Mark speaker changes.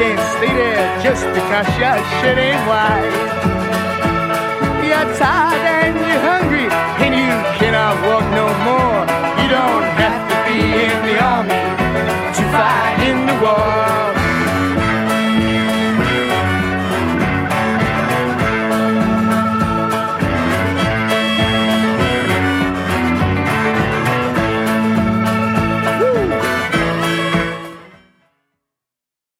Speaker 1: can't stay there just because you're shitting white. Your time